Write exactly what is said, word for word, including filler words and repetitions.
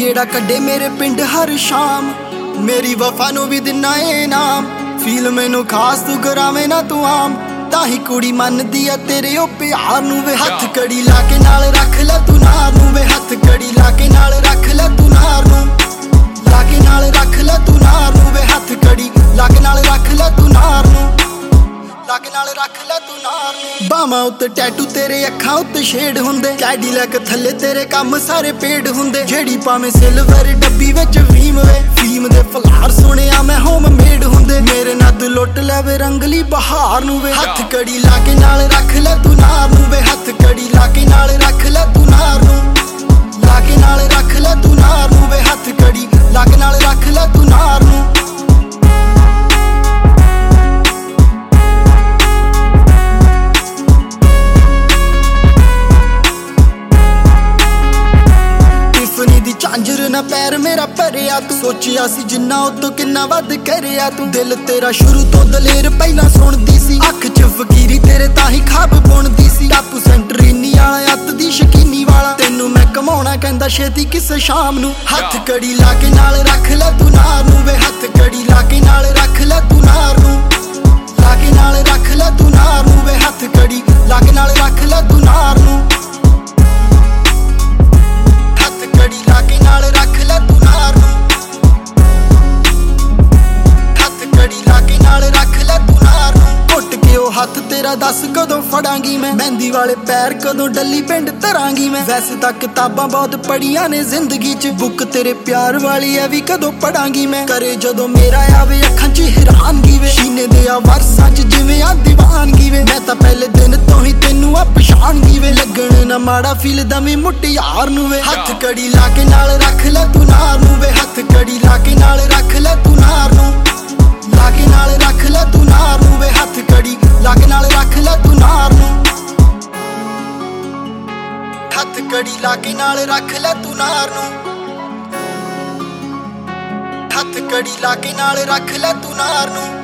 गेड़ा कड्डे मेरे पिंड हर शाम, मेरी वफा नू भी दिना इनाम। फील मैनू खास तू करावे ना तू आम, ताही कुड़ी मनदी आ तेरे ओ प्यार नू वे। हथ कड़ी ला के नाल रख ले तू नार नू वे, हथ कड़ी ला के नाल रख ले तू नार नू, ला के नाल रख ले तू नार नू वे। हथ कड़ी ला के नाल रख ले तू नार नू, ला के नाल रख ले तू नार नू। बावां उत्ते टैटू तेरे अखां उत्ते शेड हुंदे, कैडीलैक थल्ले तेरे कम सारे पेड हुंदे। जेड़ी भावें सिल्वर डब्बी विच फीम वे, फीम दे फलार सुनिया मैं होम मेड हुंदे। मेरे नद लुट लवे रंगली बहार नू वे। हथ कड़ी ला के नाल रख ले तू नार नू वे, हथ कड़ी ला के नाल रख ले तू नार नू, ला के नाल रख ले तू नार नू वे। हथ कड़ी ला के नाल रख ले तू नार नू। झांझर ना पैर मेरा भरिया तू, सोचिया सी जिन्ना उतो किन्ना वध करिया तू। दिल तेरा शुरू तो दलेर पहला सुनदी सी, अख च फकीरी तेरे ताही खाब बुनदी सी। टापू सेंटर इन्नी आला अत दी शकीनी वाला, तेनू मैं कमाउणा कहंदा छेती किस शाम नू। हथ कड़ी ला के नाल रख ले तू नार नू वे, हथ कड़ी ला के नाल रख ले तू नार नू, ला के नाल रख ले तू नार नू वे। हथ कड़ी ला के नाल रख ले तू नार नू, कड़ी ला के नाल रख ले तू नार नू, हथ कड़ी ला के नाल रख ले तू नार नू। घुट के ओ हथ तेरा दस कदों फड़ांगी मैं, मेहंदी वाले पैर कदों डली पिंड धरांगी मैं। वैसे तां किताबां बहुत पढ़ियां ने जिंदगी च, बुक तेरे प्यार वाली है भी कदों पढ़ांगी मैं। करे जदों मेरा आवे अखां च हैरानगी वे, सीने दे आ वरसां च जिवें आ दीवानगी वे। मैं तां पहले दिन तो ही तैनू आ पछाणगी वे, लगण ना माड़ा फील दमी मुटियार नू वे। हथ कड़ी ला के नाल रख ले तू नार नू वे, हथ कड़ी ला के नाल रख ले तू नार नू, ला के नाल रख ले तू नार नू वे। हथ कड़ी ला के नाल रख ले तू नार नू, हथ कड़ी ला के नाल रख ले तू नार नू, हथ कड़ी ला के नाल रख ले तू नार नू।